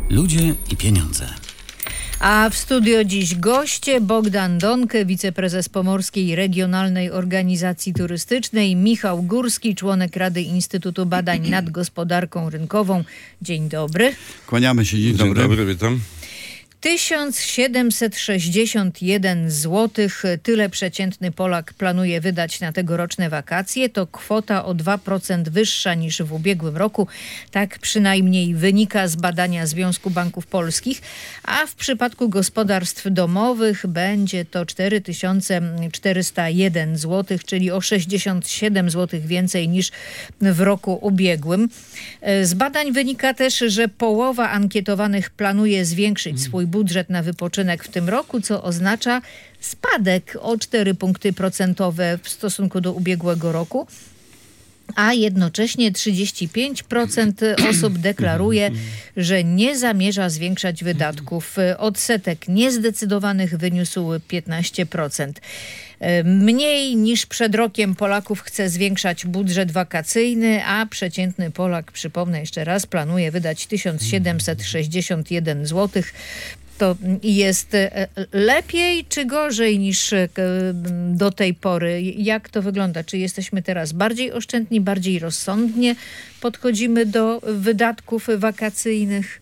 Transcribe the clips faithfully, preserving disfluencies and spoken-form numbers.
Ludzie i pieniądze. A w studio dziś goście: Bogdan Donke, wiceprezes Pomorskiej Regionalnej Organizacji Turystycznej, Michał Górski, członek Rady Instytutu Badań nad Gospodarką Rynkową. Dzień dobry. Kłaniamy się, dzień dobry. Dzień dobry, witam. tysiąc siedemset sześćdziesiąt jeden złotych. Tyle przeciętny Polak planuje wydać na tegoroczne wakacje. To kwota o dwa procent wyższa niż w ubiegłym roku. Tak przynajmniej wynika z badania Związku Banków Polskich. A w przypadku gospodarstw domowych będzie to cztery tysiące czterysta jeden złotych, czyli o sześćdziesiąt siedem złotych więcej niż w roku ubiegłym. Z badań wynika też, że połowa ankietowanych planuje zwiększyć swój budżet na wypoczynek w tym roku, co oznacza spadek o cztery punkty procentowe w stosunku do ubiegłego roku, a jednocześnie trzydzieści pięć procent osób deklaruje, że nie zamierza zwiększać wydatków. Odsetek niezdecydowanych wyniósł piętnaście procent. Mniej niż przed rokiem Polaków chce zwiększać budżet wakacyjny, a przeciętny Polak, przypomnę jeszcze raz, planuje wydać tysiąc siedemset sześćdziesiąt jeden złotych. To jest lepiej czy gorzej niż do tej pory? Jak to wygląda? Czy jesteśmy teraz bardziej oszczędni, bardziej rozsądnie podchodzimy do wydatków wakacyjnych?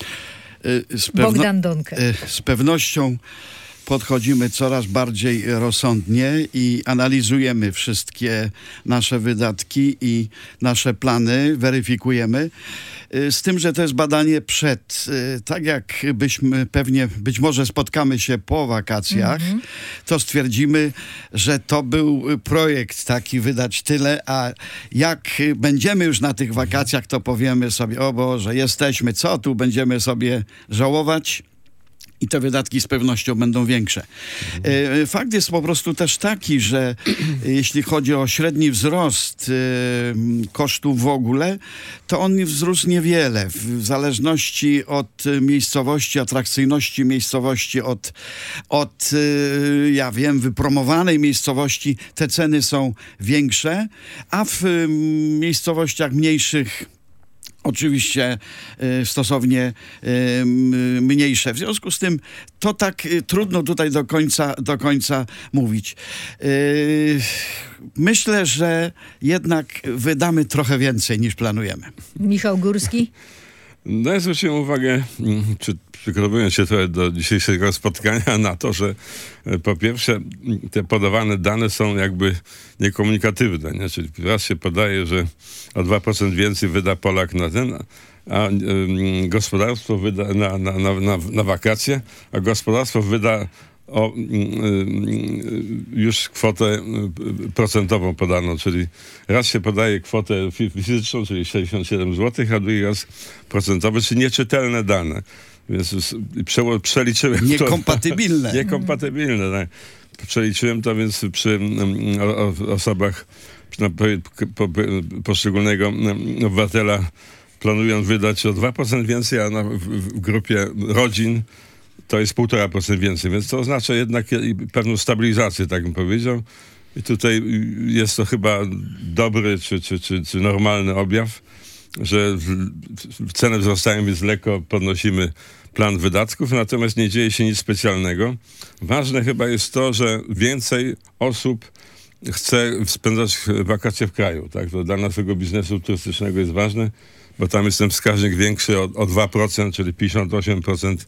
Z pewno- Bogdan Donke. Z pewnością podchodzimy coraz bardziej rozsądnie i analizujemy wszystkie nasze wydatki i nasze plany, weryfikujemy. Z tym, że to jest badanie przed. Tak jak byśmy pewnie, być może spotkamy się po wakacjach, mm-hmm. to stwierdzimy, że to był projekt taki, wydać tyle, a jak będziemy już na tych wakacjach, to powiemy sobie: o Boże, jesteśmy, co tu będziemy sobie żałować? I te wydatki z pewnością będą większe. Mhm. Fakt jest po prostu też taki, że jeśli chodzi o średni wzrost kosztów w ogóle, to on wzrósł niewiele. W zależności od miejscowości, atrakcyjności miejscowości, od, od ja wiem, wypromowanej miejscowości te ceny są większe, a w miejscowościach mniejszych oczywiście y, stosownie y, mniejsze. W związku z tym to tak y, trudno tutaj do końca, do końca mówić. Y, myślę, że jednak wydamy trochę więcej niż planujemy. Michał Górski? No ja zwróciłem uwagę, czy przygotowując się trochę do dzisiejszego spotkania, na to, że po pierwsze te podawane dane są jakby niekomunikatywne. Nie? Czyli raz się podaje, że o dwa procent więcej wyda Polak na ten, a y, gospodarstwo wyda na, na, na, na, na wakacje, a gospodarstwo wyda o y, y, już kwotę procentową podaną, czyli raz się podaje kwotę fizyczną, czyli sześćdziesiąt siedem złotych, a drugi raz procentowy, czyli nieczytelne dane. Więc prze, przeliczyłem Niekompatybilne. to. Niekompatybilne. Tak. Przeliczyłem to, więc przy o, o, osobach przy, po, po, poszczególnego obywatela planują wydać o dwa procent więcej, a na, w, w grupie rodzin to jest półtora procent więcej, więc to oznacza jednak pewną stabilizację, tak bym powiedział. I tutaj jest to chyba dobry czy, czy, czy, czy normalny objaw, że ceny wzrastają, więc lekko podnosimy plan wydatków, natomiast nie dzieje się nic specjalnego. Ważne chyba jest to, że więcej osób chce spędzać wakacje w kraju. Tak? To dla naszego biznesu turystycznego jest ważne, bo tam jest ten wskaźnik większy o, o dwa procent, czyli pięćdziesiąt osiem procent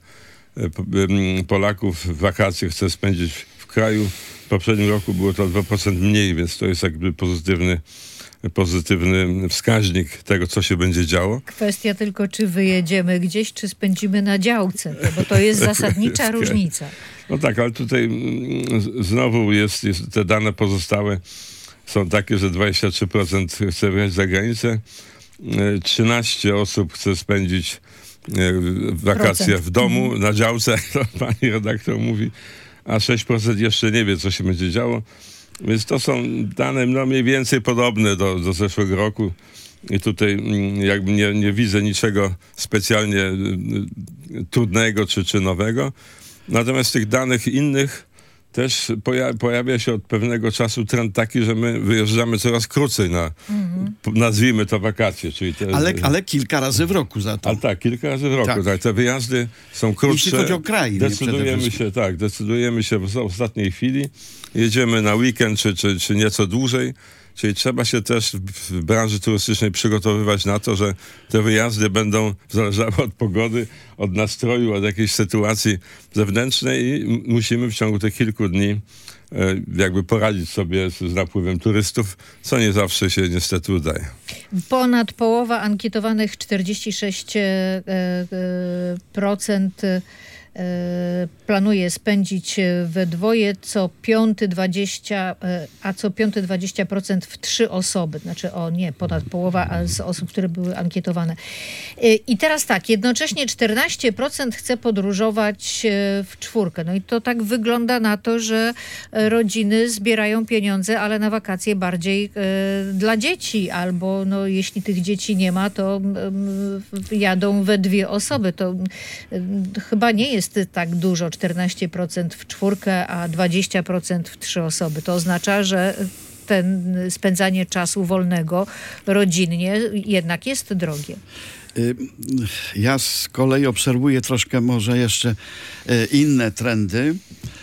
Polaków w wakacje chce spędzić w kraju. W poprzednim roku było to dwa procent mniej, więc to jest jakby pozytywny pozytywny wskaźnik tego, co się będzie działo. Kwestia tylko, czy wyjedziemy gdzieś, czy spędzimy na działce, bo to jest zasadnicza różnica. No tak, ale tutaj znowu jest, jest, te dane pozostałe są takie, że dwadzieścia trzy procent chce wyjechać za granicę, trzynaście osób chce spędzić wakacje Procent. w domu, mhm. na działce, jak to pani redaktor mówi, a sześć procent jeszcze nie wie, co się będzie działo. Więc to są dane no, mniej więcej podobne do, do zeszłego roku i tutaj jakby nie, nie widzę niczego specjalnie trudnego czy, czy nowego. Natomiast z tych danych innych też poja- pojawia się od pewnego czasu trend taki, że my wyjeżdżamy coraz krócej na, mm. nazwijmy to wakacje. Czyli te, ale, ale kilka razy w roku za to. Ale tak, kilka razy w roku. Tak. Tak. Te wyjazdy są krótsze. Jeśli chodzi o kraj. Decydujemy się, tak, decydujemy się w ostatniej chwili. Jedziemy na weekend, czy, czy, czy nieco dłużej. Czyli trzeba się też w branży turystycznej przygotowywać na to, że te wyjazdy będą zależały od pogody, od nastroju, od jakiejś sytuacji zewnętrznej i musimy w ciągu tych kilku dni e, jakby poradzić sobie z, z napływem turystów, co nie zawsze się niestety udaje. Ponad połowa ankietowanych, czterdzieści sześć procent planuje spędzić we dwoje, co piąty dwadzieścia, a co piąty dwadzieścia procent w trzy osoby. Znaczy, o nie, ponad połowa z osób, które były ankietowane. I teraz tak, jednocześnie czternaście procent chce podróżować w czwórkę. No i to tak wygląda na to, że rodziny zbierają pieniądze, ale na wakacje bardziej dla dzieci, albo no, jeśli tych dzieci nie ma, to jadą we dwie osoby. To chyba nie jest jest tak dużo, czternaście procent w czwórkę, a dwadzieścia procent w trzy osoby. To oznacza, że ten spędzanie czasu wolnego rodzinnie jednak jest drogie. Ja z kolei obserwuję troszkę może jeszcze inne trendy.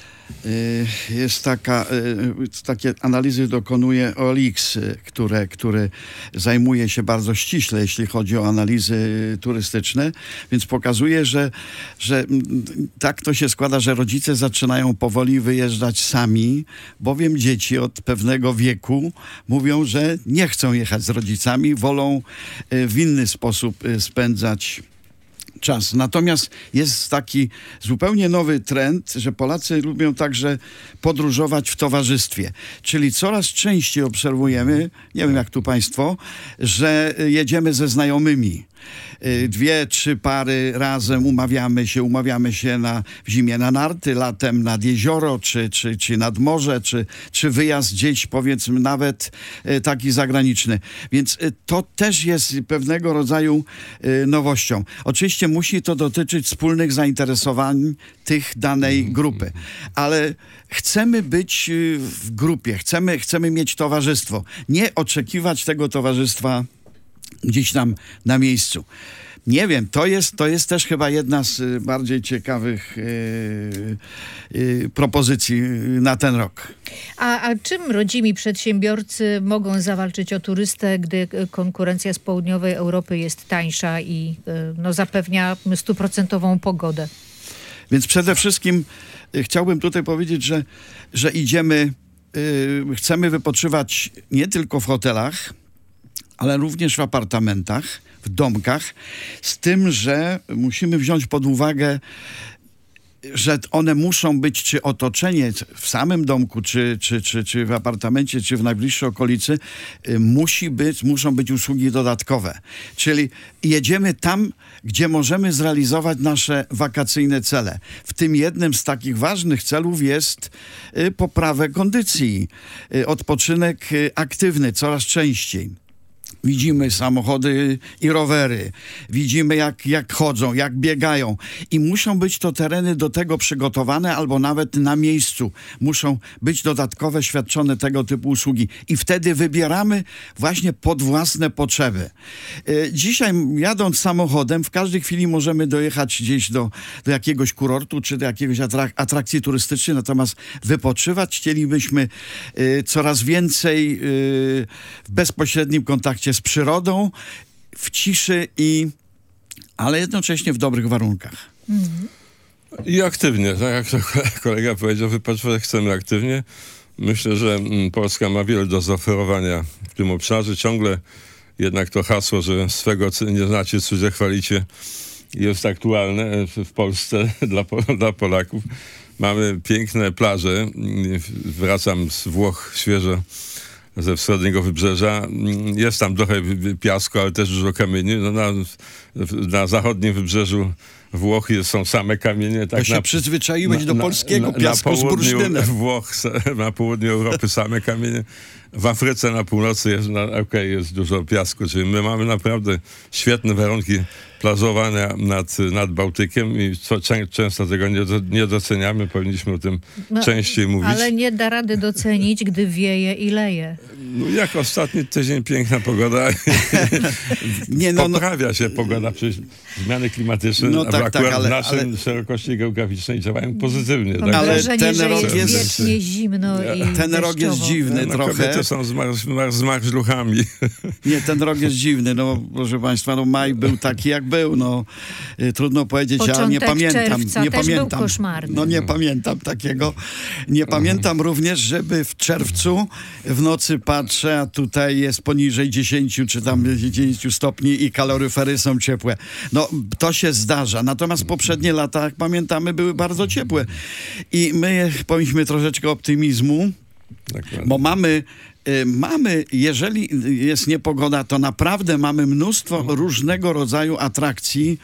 Jest taka, takie analizy dokonuje O L X, które, który zajmuje się bardzo ściśle, jeśli chodzi o analizy turystyczne, więc pokazuje, że, że tak to się składa, że rodzice zaczynają powoli wyjeżdżać sami, bowiem dzieci od pewnego wieku mówią, że nie chcą jechać z rodzicami, wolą w inny sposób spędzać czas. Natomiast jest taki zupełnie nowy trend, że Polacy lubią także podróżować w towarzystwie. Czyli coraz częściej obserwujemy, nie wiem jak tu państwo, że jedziemy ze znajomymi. Dwie, trzy pary razem umawiamy się, umawiamy się na, w zimie na narty, latem nad jezioro, czy, czy, czy nad morze, czy, czy wyjazd gdzieś, powiedzmy, nawet taki zagraniczny. Więc to też jest pewnego rodzaju nowością. Oczywiście musi to dotyczyć wspólnych zainteresowań tych danej grupy, ale chcemy być w grupie, chcemy, chcemy mieć towarzystwo, nie oczekiwać tego towarzystwa gdzieś tam na miejscu. Nie wiem, to jest, to jest też chyba jedna z bardziej ciekawych yy, yy, propozycji na ten rok. A, a czym rodzimi przedsiębiorcy mogą zawalczyć o turystę, gdy konkurencja z południowej Europy jest tańsza i yy, no, zapewnia stuprocentową pogodę? Więc przede wszystkim yy, chciałbym tutaj powiedzieć, że, że idziemy, yy, chcemy wypoczywać nie tylko w hotelach, ale również w apartamentach, w domkach, z tym, że musimy wziąć pod uwagę, że one muszą być, czy otoczenie w samym domku, czy, czy, czy, czy w apartamencie, czy w najbliższej okolicy, musi być, muszą być usługi dodatkowe. Czyli jedziemy tam, gdzie możemy zrealizować nasze wakacyjne cele. W tym jednym z takich ważnych celów jest poprawę kondycji, odpoczynek aktywny coraz częściej. Widzimy samochody i rowery, widzimy jak, jak chodzą, jak biegają i muszą być to tereny do tego przygotowane albo nawet na miejscu. Muszą być dodatkowe świadczone tego typu usługi i wtedy wybieramy właśnie pod własne potrzeby. Dzisiaj jadąc samochodem w każdej chwili możemy dojechać gdzieś do, do jakiegoś kurortu czy do jakiegoś atrak- atrakcji turystycznej, natomiast wypoczywać chcielibyśmy y, coraz więcej y, w bezpośrednim kontakcie z przyrodą, w ciszy, i, ale jednocześnie w dobrych warunkach. Mm. I aktywnie, tak jak kolega powiedział, wypoczywać chcemy aktywnie. Myślę, że Polska ma wiele do zaoferowania w tym obszarze. Ciągle jednak to hasło, że swego nie znacie, cudze chwalicie, jest aktualne w Polsce dla, dla Polaków. Mamy piękne plaże. Wracam z Włoch świeżo ze wschodniego wybrzeża. Jest tam trochę piasku, ale też dużo kamieni. No na, na zachodnim wybrzeżu Włoch są same kamienie. Tak, to się na, przyzwyczaiłeś na, do polskiego na, piasku na z bursztynem. Włoch, na południu Europy same kamienie. W Afryce na północy jest, na, okay, jest dużo piasku. Czyli my mamy naprawdę świetne warunki plażowania nad, nad Bałtykiem i co, często tego nie, nie doceniamy. Powinniśmy o tym No, częściej mówić. ale nie da rady docenić, gdy wieje i leje. No, jak ostatni tydzień piękna pogoda. Nie, no, no. Poprawia się pogoda, przecież zmiany klimatyczne No tak, akurat tak, ale- w naszej ale- szerokości geograficznej działają pozytywnie. Mam Tak? Ale wrażenie, ten że rok jest jest- wiecznie zimno i Ten rok jest deszczowo. dziwny No, trochę. kobiety są zmar- zmarzluchami. Nie, ten rok jest dziwny, no proszę państwa, no maj był taki jak był, no y, trudno powiedzieć, ja nie Początek pamiętam. czerwca nie też był pamiętam. koszmarny. No nie pamiętam takiego. Nie pamiętam również, żeby w czerwcu w nocy patrzę, a tutaj jest poniżej dziesięć czy tam dziesięć stopni i kaloryfery są ciepłe. No to się zdarza. Natomiast poprzednie lata, jak pamiętamy, były bardzo ciepłe. I my powinniśmy troszeczkę optymizmu, bo mamy, y, mamy, jeżeli jest niepogoda, to naprawdę mamy mnóstwo różnego rodzaju atrakcji,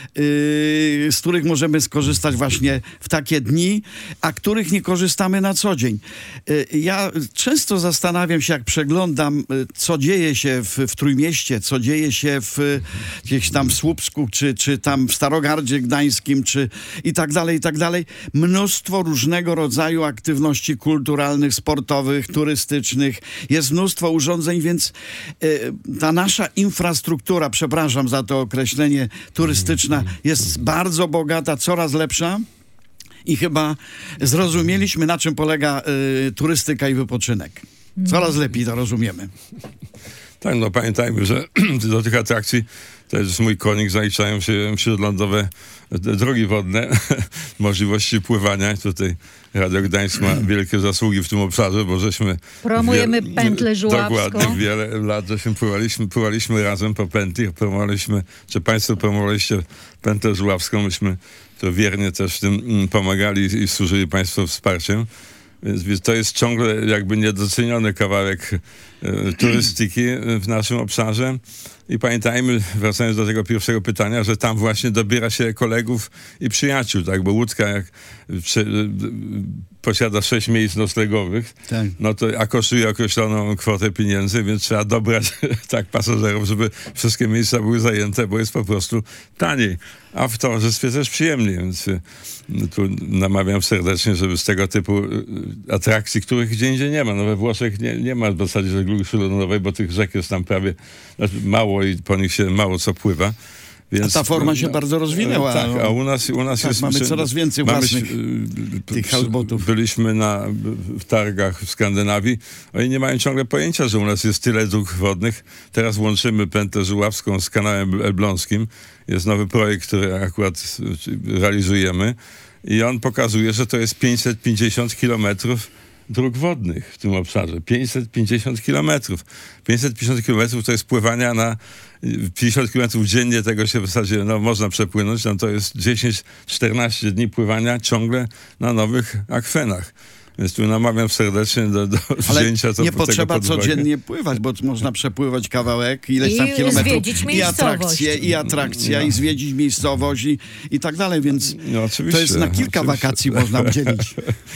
y, z których możemy skorzystać właśnie w takie dni, a których nie korzystamy na co dzień. Y, ja często zastanawiam się, jak przeglądam, y, co dzieje się w, w Trójmieście, co dzieje się w, gdzieś tam w Słupsku, czy, czy tam w Starogardzie Gdańskim, czy i tak dalej, i tak dalej. Mnóstwo różnego rodzaju aktywności kulturalnych, sportowych, turystycznych. Jest mnóstwo urządzeń, więc y, ta nasza infrastruktura, przepraszam za to określenie, turystyczna jest bardzo bogata, coraz lepsza. I chyba zrozumieliśmy, na czym polega y, turystyka i wypoczynek. Coraz lepiej to rozumiemy. Tak, no pamiętajmy, że do tych atrakcji to jest mój konik, zaliczają się śródlądowe d- drogi wodne, możliwości pływania. Tutaj Radio Gdańsk ma wielkie zasługi w tym obszarze, bo żeśmy... Promujemy pętlę żuławską. Dokładnie, wiele lat, żeśmy pływaliśmy, pływaliśmy razem po pętli, promowaliśmy, czy państwo promowaliście pętlę żuławską, myśmy to wiernie też w tym mm, pomagali i służyli państwu wsparciem. Więc, więc to jest ciągle jakby niedoceniony kawałek e, turystyki w naszym obszarze. I pamiętajmy, wracając do tego pierwszego pytania, że tam właśnie dobiera się kolegów i przyjaciół, tak? Bo łódka jak przy, posiada sześć miejsc noclegowych, Tak. no to a kosztuje określoną kwotę pieniędzy, więc trzeba dobrać tak pasażerów, żeby wszystkie miejsca były zajęte, bo jest po prostu taniej. A w towarzystwie też przyjemniej, więc y, tu namawiam serdecznie, żeby z tego typu y, atrakcji, których gdzie indziej nie ma. No we Włoszech nie, nie ma w zasadzie żeglugi śródlądowej, bo tych rzek jest tam prawie znaczy mało i po nich się mało co pływa. Więc, A ta forma się no, bardzo rozwinęła. Tak, a u nas, u nas Tak, jest... mamy coraz więcej mamy, własnych y, tych houseboatów. Byliśmy na, w targach w Skandynawii. Oni nie mają ciągle pojęcia, że u nas jest tyle dróg wodnych. Teraz łączymy pętlę żuławską z kanałem elbląskim. Jest nowy projekt, który akurat realizujemy. I on pokazuje, że to jest pięćset pięćdziesiąt kilometrów dróg wodnych w tym obszarze. pięćset pięćdziesiąt kilometrów. pięćset pięćdziesiąt kilometrów to jest pływania na pięćdziesiąt kilometrów dziennie, tego się w zasadzie no, można przepłynąć. No, to jest dziesięć czternaście dni pływania ciągle na nowych akwenach. Więc tu namawiam serdecznie do, do Ale wzięcia to, nie tego potrzeba pod uwagę. codziennie pływać, bo można przepływać kawałek, ileś tam I kilometrów. zwiedzić I miejscowość. atrakcje, i atrakcja, No. i zwiedzić miejscowość, i, i tak dalej, więc No, oczywiście, to jest na kilka oczywiście. wakacji można udzielić.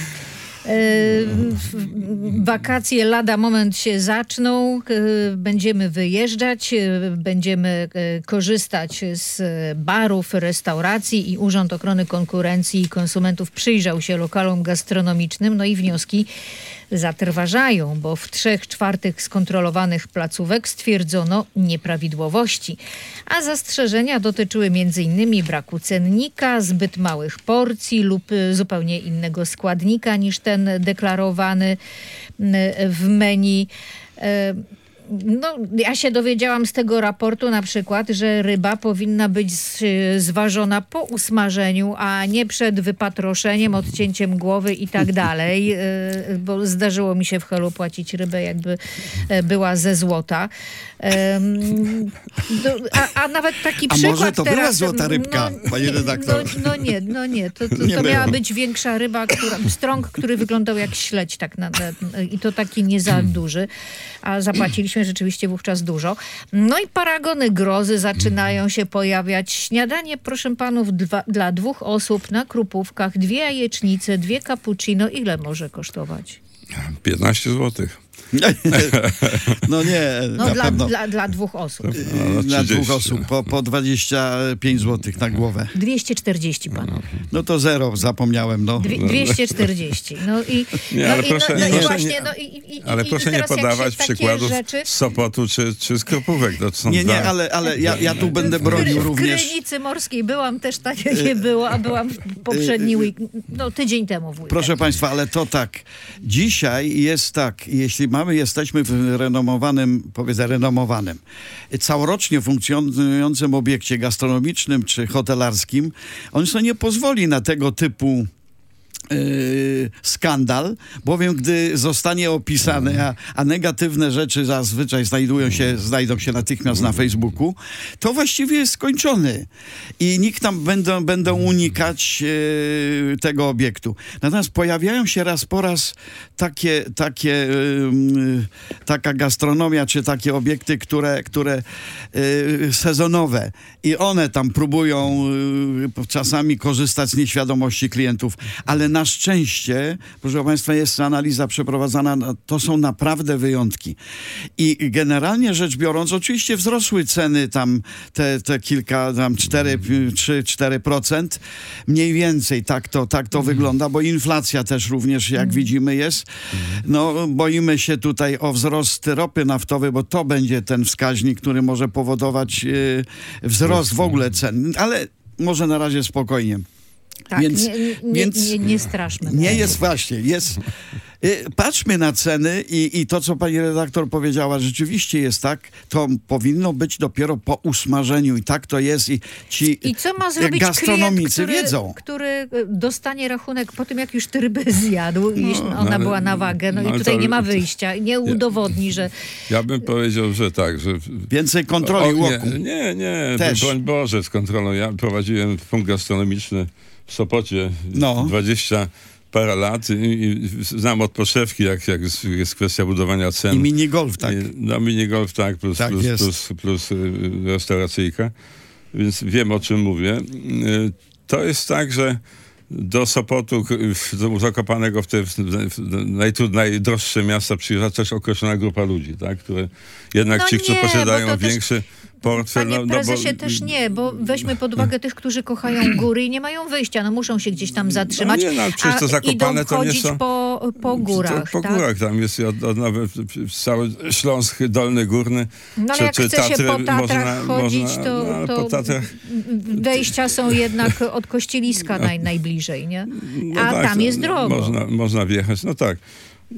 Wakacje lada moment się zaczną, e, będziemy wyjeżdżać, e, będziemy e, korzystać z barów, restauracji i Urząd Ochrony Konkurencji i Konsumentów przyjrzał się lokalom gastronomicznym, no i wnioski zatrważają, bo w trzech czwartych skontrolowanych placówek stwierdzono nieprawidłowości. A zastrzeżenia dotyczyły między innymi braku cennika, zbyt małych porcji lub y, zupełnie innego składnika niż ten deklarowany y, w menu. Y, No, ja się dowiedziałam z tego raportu na przykład, że ryba powinna być z, zważona po usmażeniu, a nie przed wypatroszeniem, odcięciem głowy i tak dalej, yy, bo zdarzyło mi się w Helu płacić rybę, jakby yy, była ze złota. Ym, no, a, a nawet taki A przykład może to była teraz, złota rybka, panie redaktor? No, no nie, no nie. To, to, Nie to miała było. być większa ryba, która, strąg, który wyglądał jak śledź, tak na, na, i to taki nie za duży, a zapłaciliśmy rzeczywiście wówczas dużo. No i paragony grozy zaczynają się pojawiać. Śniadanie, proszę panów, dwa, dla dwóch osób na Krupówkach, dwie jajecznice, dwie cappuccino. Ile może kosztować? piętnaście złotych. No nie, No na dla, pewno. dla, dla dwóch osób. No, Na trzydzieści. dwóch osób, po, po dwadzieścia pięć złotych na głowę. dwieście czterdzieści pan. No to zero, zapomniałem, no. Dwie, dwieście czterdzieści. No i, Nie, no ale i, proszę- no, no i proszę właśnie, nie- no i, i, i, Ale i proszę nie teraz jak się podawać takie przykładów rzeczy, z Sopotu czy, czy z Kropówek. To są Nie, dwa. nie, ale, ale ja, ja tu będę w, bronił Kry- w również. Krynicy Morskiej byłam też tak nie było, a byłam w poprzedni week, no tydzień temu w weekend. Proszę Państwa, ale to tak. Dzisiaj jest tak, jeśli mamy, jesteśmy w renomowanym, powiedzmy renomowanym, całorocznie funkcjonującym obiekcie gastronomicznym czy hotelarskim, on sobie nie pozwoli na tego typu Yy, skandal, bowiem gdy zostanie opisany, a, a negatywne rzeczy zazwyczaj znajdują się, znajdą się natychmiast na Facebooku, to właściwie jest skończony i nikt tam będą, będą unikać yy, tego obiektu. Natomiast pojawiają się raz po raz takie, takie yy, taka gastronomia, czy takie obiekty, które, które yy, sezonowe i one tam próbują yy, czasami korzystać z nieświadomości klientów, ale na szczęście, proszę Państwa, jest analiza przeprowadzana, to są naprawdę wyjątki. I generalnie rzecz biorąc, oczywiście wzrosły ceny tam te, te kilka, tam cztery, trzy, cztery procent, mniej więcej tak to, tak to wygląda, bo inflacja też również, jak widzimy, jest. No, boimy się tutaj o wzrost ropy naftowej, bo to będzie ten wskaźnik, który może powodować yy, wzrost w ogóle cen. Ale może na razie spokojnie. Tak, Więc- nie, nie, więc- nie, nie straszmy. Nie jest właśnie, jest. y, Patrzmy na ceny i, i to, co pani redaktor powiedziała, rzeczywiście jest tak, to powinno być dopiero po usmażeniu i tak to jest i ci I co ma y, zrobić gastronomicy klient, który, wiedzą. który dostanie rachunek po tym, jak już ty rybę zjadł i No, ona no, była ale- na wagę, no, no, i ale tutaj to- nie ma wyjścia, nie udowodni, że... Ja bym powiedział, że tak, że... Więcej kontroli O, łoku. nie, nie, nie, Też. broń Boże, z kontrolą. Ja prowadziłem punkt gastronomiczny w Sopocie No. dwadzieścia parę lat i, i znam od poszewki, jak, jak jest, jest kwestia budowania cen. I minigolf, tak. I, no minigolf, tak, plus, Tak plus, jest. plus, plus y, restauracyjka, więc wiem, o czym mówię. Y, To jest tak, że do Sopotu, k- w- do Zakopanego, w te w, w, najtrud- najdroższe miasta przyjeżdża też określona grupa ludzi, tak, które jednak No ci, którzy nie, bo posiadają to też- większy portfel... Panie no, no, prezesie, bo, też nie, bo weźmy pod uwagę tych, którzy kochają góry i nie mają wyjścia, no muszą się gdzieś tam zatrzymać, No nie, no, ale przecież to a Zakopane idą to nie chodzić są- po, po górach, To po tak? górach tam jest od, od, nawet cały Śląsk Dolny Górny. No ale czy, jak czy chce się Tatry po Tatrach można- chodzić, można- to, no, ale to po Tatrach, wejścia są jednak od Kościeliska naj, najbliżej, nie? no A tak, tam to jest drogo. Można, można wjechać, no tak. Yy,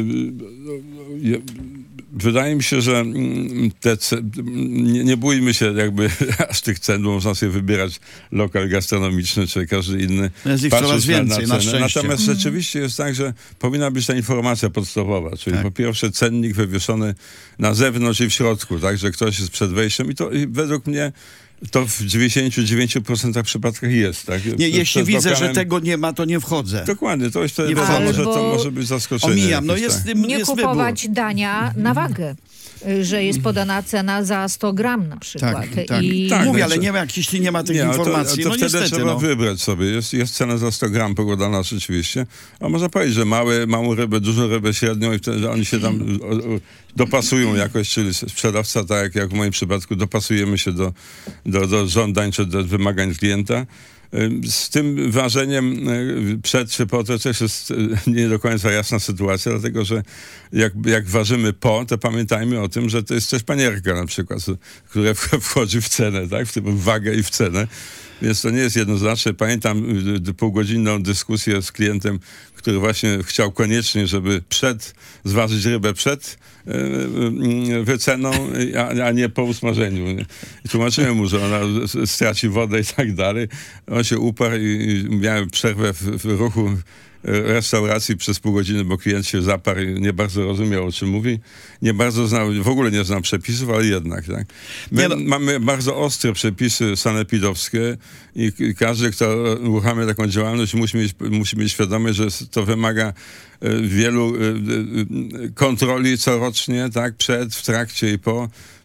yy, Wydaje mi się, że mm, te, ce- nie, nie bójmy się jakby aż tych cen, bo można sobie wybierać lokal gastronomiczny czy każdy inny. Jest ich patrzeć coraz więcej, na cenę. szczęście. Natomiast rzeczywiście jest tak, że powinna być ta informacja podstawowa, czyli Tak. po pierwsze cennik wywieszony na zewnątrz i w środku, tak, że ktoś jest przed wejściem i to i według mnie to w dziewięćdziesięciu dziewięciu procentach przypadkach jest. Tak? Nie, Przed- jeśli przed widzę, że lokalem- tego nie ma, to nie wchodzę. Dokładnie, to, jest, to, Nie to, wchodzę. może, to Albo może być zaskoczenie. Omijam, no jakieś, jest, tak. Nie jest kupować wybór. dania na wagę, y, że jest podana cena za sto gram na przykład. Tak, tak. I Tak, Mówię, znaczy- ale nie ma, jak, jeśli nie ma tych Nie, ale to, informacji, to no wtedy niestety, trzeba no. wybrać sobie. Jest, jest cena za sto gram pogodana rzeczywiście. A można powiedzieć, że małe, małą rybę, dużą rybę, średnią i wtedy oni się tam o, o, dopasują jakoś, czyli sprzedawca, tak jak, jak w moim przypadku, dopasujemy się do, do, do żądań czy do wymagań klienta. Z tym ważeniem przed czy po to też jest nie do końca jasna sytuacja, dlatego że jak, jak ważymy po, to pamiętajmy o tym, że to jest też panierka na przykład, która wchodzi w cenę, tak? W tym w wagę i w cenę. Więc to nie jest jednoznaczne. Pamiętam y, półgodzinną dyskusję z klientem, który właśnie chciał koniecznie, żeby przed, zważyć rybę przed y, y, wyceną, a, a nie po usmażeniu. I tłumaczyłem mu, że ona straci wodę i tak dalej. On się uparł i, i miałem przerwę w, w ruchu restauracji przez pół godziny, bo klient się zaparł i nie bardzo rozumiał, o czym mówi. Nie bardzo znał, w ogóle nie znam przepisów, ale jednak, tak. My Nie no. mamy bardzo ostre przepisy sanepidowskie i k- każdy, kto uruchamia taką działalność, musi mieć, musi mieć świadomość, że to wymaga e, wielu e, e, kontroli corocznie, tak, przed, w trakcie i po.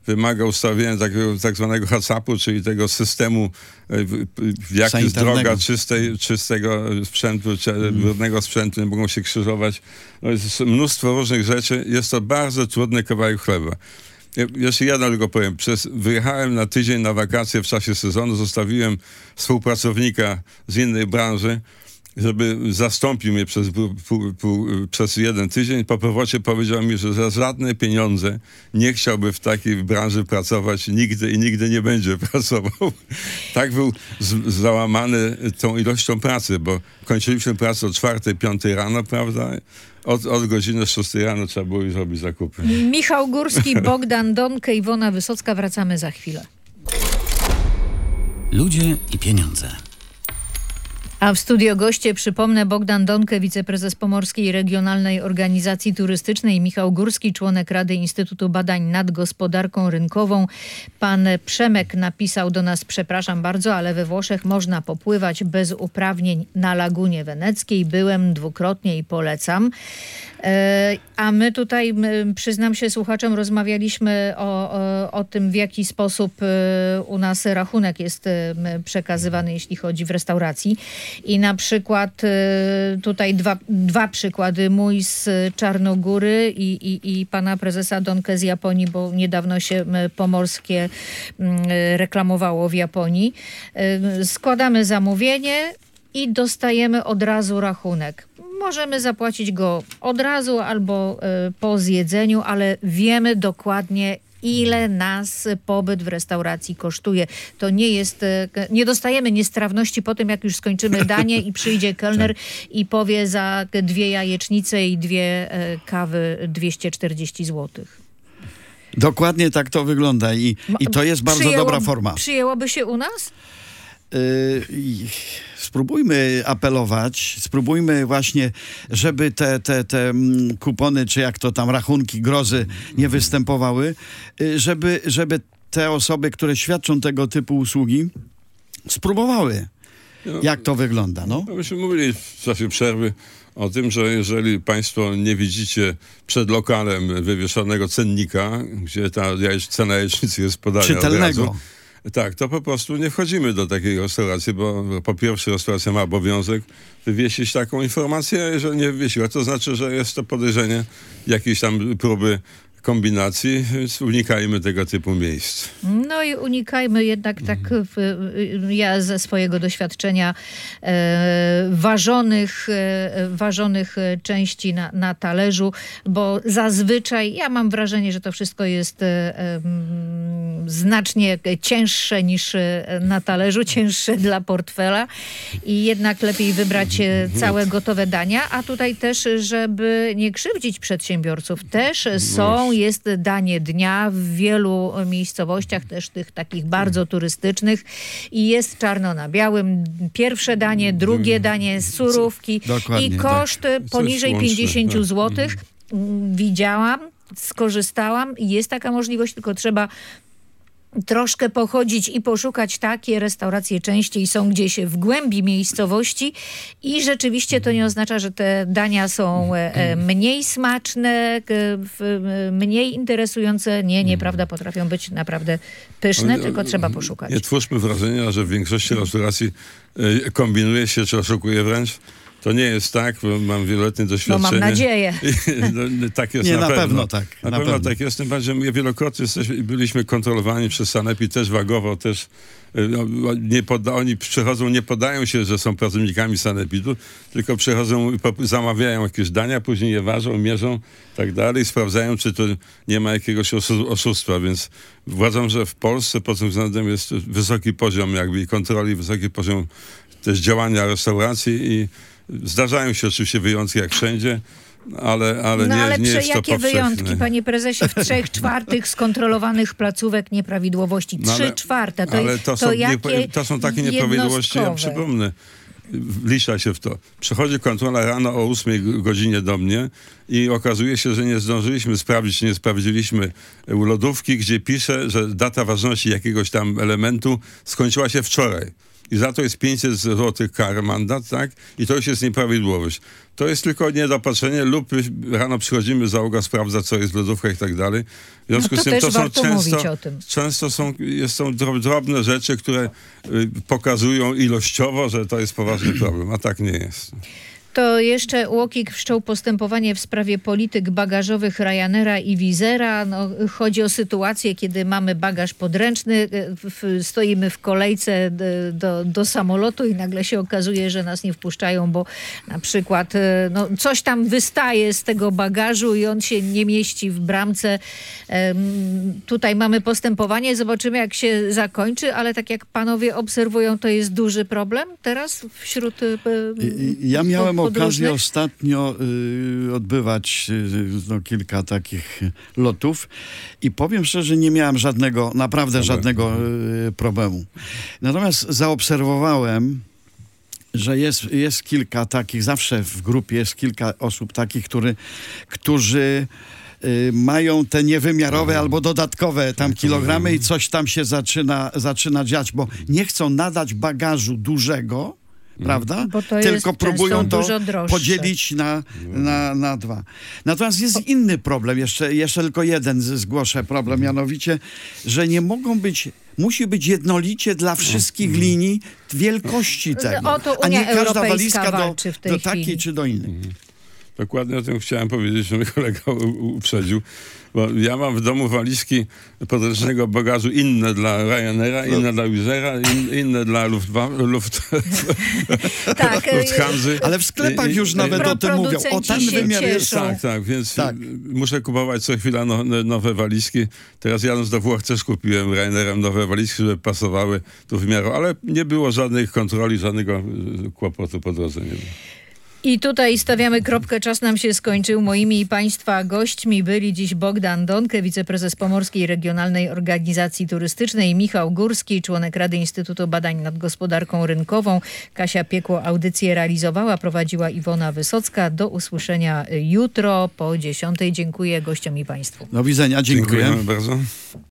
wymaga ustawienia takiego tak zwanego hacapu, czyli tego systemu, w, w jak jest droga czystej, czystego sprzętu, czy brudnego sprzętu, nie mogą się krzyżować. No jest mnóstwo różnych rzeczy. Jest to bardzo trudny kawałek chleba. Jeszcze jedno tylko powiem. Przez, wyjechałem na tydzień na wakacje w czasie sezonu, zostawiłem współpracownika z innej branży, żeby zastąpił mnie przez, pół, pół, przez jeden tydzień. Po powrocie powiedział mi, że za żadne pieniądze nie chciałby w takiej branży pracować nigdy i nigdy nie będzie pracował. Tak był z, załamany tą ilością pracy, bo kończyliśmy pracę o czwartej, piątej rano, prawda? Od, od godziny szóstej rano trzeba było już robić zakupy. Michał Górski, Bogdan Donke, Iwona Wysocka. Wracamy za chwilę. Ludzie i pieniądze. A w studio goście, przypomnę, Bogdan Donke, wiceprezes Pomorskiej Regionalnej Organizacji Turystycznej, Michał Górski, członek Rady Instytutu Badań nad Gospodarką Rynkową. Pan Przemek napisał do nas: przepraszam bardzo, ale we Włoszech można popływać bez uprawnień na Lagunie Weneckiej. Byłem dwukrotnie i polecam. A my tutaj, przyznam się słuchaczom, rozmawialiśmy o, o, o tym, w jaki sposób u nas rachunek jest przekazywany, jeśli chodzi w restauracji. I na przykład tutaj dwa, dwa przykłady. Mój z Czarnogóry i, i, i pana prezesa Donke z Japonii, bo niedawno się Pomorskie reklamowało w Japonii. Składamy zamówienie i dostajemy od razu rachunek. Możemy zapłacić go od razu albo y, po zjedzeniu, ale wiemy dokładnie, ile nas pobyt w restauracji kosztuje. To nie jest, nie dostajemy niestrawności po tym, jak już skończymy danie i przyjdzie kelner i powie: za dwie jajecznice i dwie kawy dwieście czterdzieści złotych. Dokładnie tak to wygląda i, i to jest bardzo Przyjęło, dobra forma. Przyjęłoby się u nas? Yy, spróbujmy apelować, spróbujmy właśnie, żeby te, te, te kupony, czy jak to tam, rachunki, grozy nie występowały, żeby, żeby te osoby, które świadczą tego typu usługi, spróbowały, jak to wygląda. No. Myśmy mówili w czasie przerwy o tym, że jeżeli państwo nie widzicie przed lokalem wywieszonego cennika, gdzie ta jajecz, cena jajecznicy jest podana czytelnego. od razu, tak, to po prostu nie wchodzimy do takiej restauracji, bo po pierwsze restauracja ma obowiązek wywiesić taką informację, a jeżeli nie wywiesiła, to znaczy, że jest to podejrzenie jakiejś tam próby kombinacji, więc unikajmy tego typu miejsc. No i unikajmy jednak tak, w, ja ze swojego doświadczenia, e, ważonych, e, ważonych części na, na talerzu, bo zazwyczaj ja mam wrażenie, że to wszystko jest e, znacznie cięższe niż na talerzu, cięższe dla portfela i jednak lepiej wybrać całe gotowe dania, a tutaj też, żeby nie krzywdzić przedsiębiorców, też są, jest danie dnia w wielu miejscowościach, też tych takich bardzo turystycznych i jest czarno na białym. Pierwsze danie, drugie danie, surówki. Dokładnie, i koszt tak. poniżej pięćdziesiąt złotych. Widziałam, skorzystałam. Jest taka możliwość, tylko trzeba troszkę pochodzić i poszukać. Takie restauracje częściej są gdzieś w głębi miejscowości i rzeczywiście to nie oznacza, że te dania są mniej smaczne, mniej interesujące. Nie, nieprawda, potrafią być naprawdę pyszne, ale, tylko trzeba poszukać. Nie twórzmy wrażenia, że w większości restauracji kombinuje się, czy oszukuje wręcz. To nie jest tak, bo mam wieloletnie doświadczenie. No mam nadzieję. No, tak jest nie, na, na pewno. pewno tak. Na, na pewno, pewno tak jest. Tym bardziej, my wielokrotnie jesteśmy, byliśmy kontrolowani przez Sanepid, też wagowo, też no, nie poda, oni przychodzą, nie podają się, że są pracownikami Sanepidu, tylko przychodzą i zamawiają jakieś dania, później je ważą, mierzą tak dalej, sprawdzają, czy to nie ma jakiegoś oszustwa, więc uważam, że w Polsce pod tym względem jest wysoki poziom jakby kontroli, wysoki poziom też działania restauracji i zdarzają się oczywiście wyjątki jak wszędzie, ale, ale no, nie, ale nie jest to jakie powszechne. wyjątki, panie prezesie, w trzech czwartych skontrolowanych placówek nieprawidłowości? Trzy no, czwarte. To, ale to, to, są, jakie nie, to są takie nieprawidłowości, ja przypomnę. Wlicza się w to. Przychodzi kontrola rano o ósmej godzinie do mnie i okazuje się, że nie zdążyliśmy sprawdzić, nie sprawdziliśmy u lodówki, gdzie pisze, że data ważności jakiegoś tam elementu skończyła się wczoraj. i za to jest pięćset złotych kar, mandat, tak? I to już jest nieprawidłowość. To jest tylko niedopatrzenie lub rano przychodzimy, załoga sprawdza, co jest w lodówkach i tak dalej. W związku No to z tym też to są warto mówić często, o tym. często są, jest, są drobne rzeczy, które y, pokazują ilościowo, że to jest poważny problem, a tak nie jest. To jeszcze UOKiK wszczął postępowanie w sprawie polityk bagażowych Ryanaira i Wizera. No, chodzi o sytuację, kiedy mamy bagaż podręczny, w, stoimy w kolejce do, do samolotu i nagle się okazuje, że nas nie wpuszczają, bo na przykład no, coś tam wystaje z tego bagażu i on się nie mieści w bramce. Um, tutaj mamy postępowanie, zobaczymy jak się zakończy, ale tak jak panowie obserwują, to jest duży problem teraz wśród um, Ja miałem pod, okazję ostatnio y, odbywać y, no, kilka takich lotów i powiem szczerze, nie miałem żadnego, naprawdę żadnego y, problemu. Natomiast zaobserwowałem, że jest, jest kilka takich, zawsze w grupie jest kilka osób takich, który, którzy y, mają te niewymiarowe mhm. albo dodatkowe tam kilogramy i coś tam się zaczyna, zaczyna dziać, bo nie chcą nadać bagażu dużego, prawda? Tylko próbują to podzielić na, na, na dwa. Natomiast jest inny problem, jeszcze, jeszcze tylko jeden zgłoszę problem, mianowicie, że nie mogą być, musi być jednolicie dla wszystkich linii wielkości tego, o to a nie Unia każda walizka do, w tej do takiej chwili. czy do innej. Dokładnie o tym chciałem powiedzieć, że mój kolega uprzedził. Bo ja mam w domu walizki podręcznego bagażu inne dla Ryanaira, inne dla Wizera, in, inne dla Luftwaffe, Luft, tak, Lufthansa. Ale w sklepach już nawet o tym mówią. O ten wymiar jest. Tak, tak, więc tak. muszę kupować co chwila no, nowe walizki. Teraz jadąc do Włoch też kupiłem Ryanairem nowe walizki, żeby pasowały do wymiaru, ale nie było żadnych kontroli, żadnego kłopotu po drodze nie było. I tutaj stawiamy kropkę, czas nam się skończył. Moimi i Państwa gośćmi byli dziś Bogdan Donke, wiceprezes Pomorskiej Regionalnej Organizacji Turystycznej, Michał Górski, członek Rady Instytutu Badań nad Gospodarką Rynkową. Kasia Piekło audycję realizowała, prowadziła Iwona Wysocka. Do usłyszenia jutro po dziesiątej. Dziękuję gościom i Państwu. Do widzenia, dziękuję. Dziękujemy bardzo.